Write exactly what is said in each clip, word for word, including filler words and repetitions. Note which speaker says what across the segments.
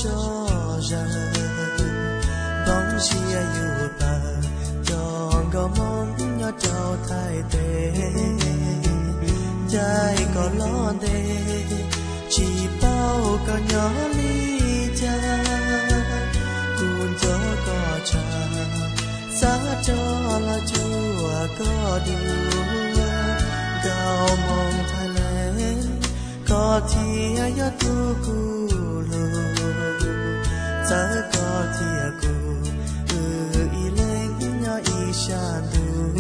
Speaker 1: cho ra bóng chia yêu ta chọn có mong nhỏ trao thay tê trái có lo tê chỉ bao có nhỏ ly cha cuốn cho có cha xa cho là chúa có điều gạo mong thay lên có thì ai tu cu lù giờ có thì cu ừ y lên nhỏ y shan tu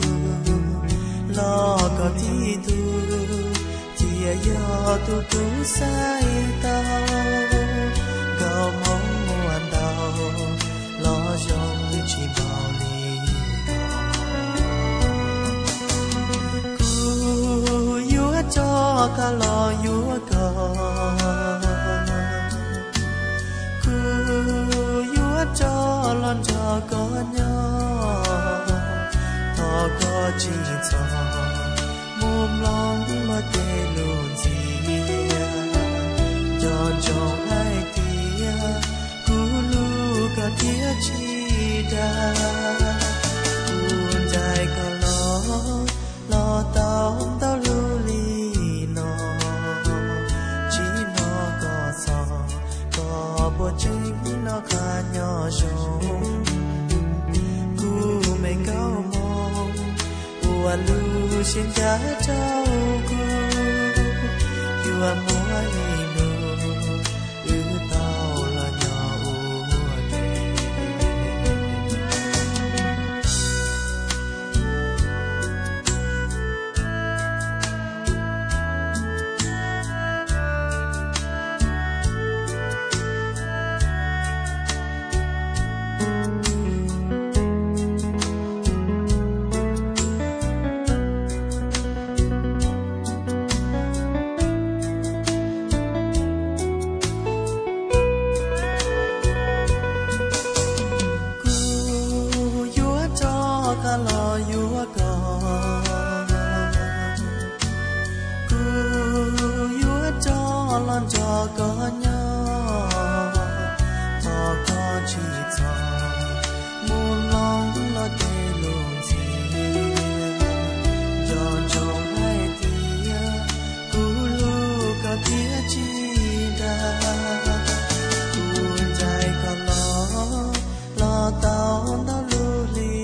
Speaker 1: lo có thì tu thì ai tu tu sai tao gạo mong muôn đau lo trong chỉ bao ly cu yêu cho cả lo yêu cả cho lon cho có nhau thọ có chỉ cho mồm lòng mà tê luôn gì cho cho hai tia cú lu cả tia chỉ đa cuốn dài có lo lo tao tao lu li nó chỉ nó có sò có bộ chính nó khá nhỏ rộng cú mày cao mong ua lu xin giá trao cú yêu à mua inu ư tao là nhỏ ua kê lo yêu có cứ yêu cho lon cho có nhau thọ có chỉ cho muôn lòng lo tê luôn gì cho trong hai tia cú lu cả tia chỉ đa cuốn dài có lo lo tao tao lu li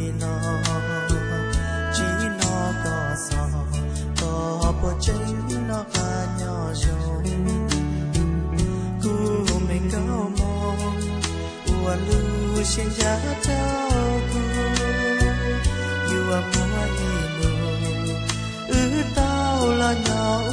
Speaker 1: bộ chính nó khá nhỏ rộng cú mình cao mong ua lu xin giá trao cú yêu à mua inu ư tao là nhỏ